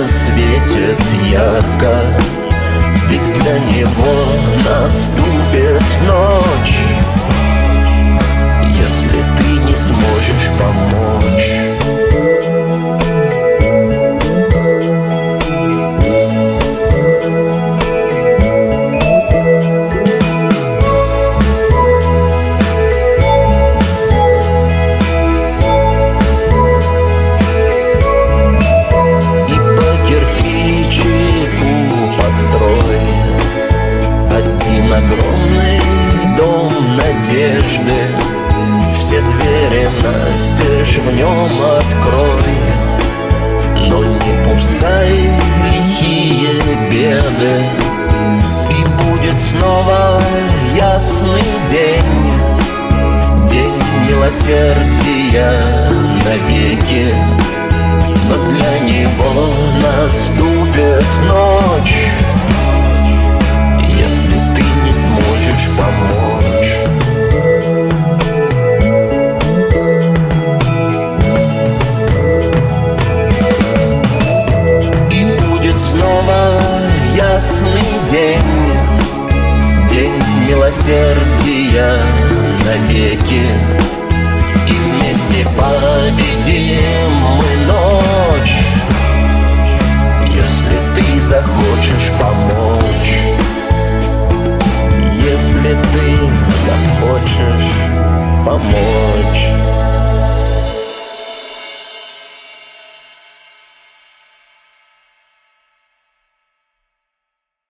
светит ярко, ведь для него наступит ночь, если ты не сможешь помочь. Огромный дом надежды, все двери настежь в нем открой, но не пускай лихие беды, и будет снова ясный день, день милосердия навеки, но для него наступит ночь, если ты не сможешь помочь. И будет снова ясный день, день милосердия навеки, и вместе победим мы ночь, если ты захочешь помочь. Если ты захочешь помочь.